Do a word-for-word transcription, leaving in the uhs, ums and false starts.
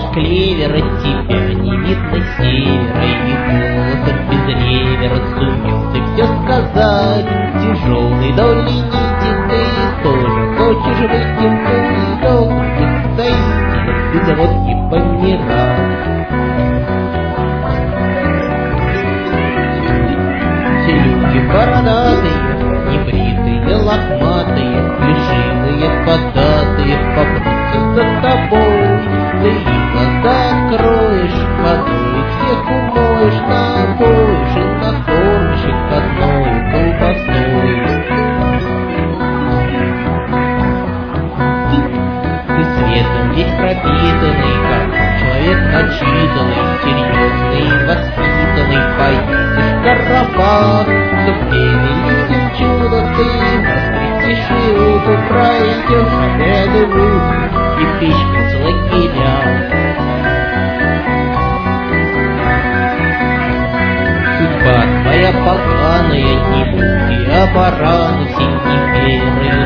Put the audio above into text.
клевера, тебя не видно севера, и голосом без ревера сумел ты все сказать. Тяжелой долей нити ты тоже хочешь быть темной, должен быть таинственным, без водки помирать. Все люди бородатые, небритые, лохматые, плешивые, податые, попрутся за тобой. Ты им глаза откроешь, водой всех умоешь, напоишь и накормишь их одной колбасой. Ты светом весь пропитанный, как человек отчитанный, серьезный, воспитанный, поедешь в караван, чтоб видели чудо, ты воскресишь и утру пройдешь обеды в утру и печку с лагеря. Судьба твоя поганая, не будь я баран, синей верой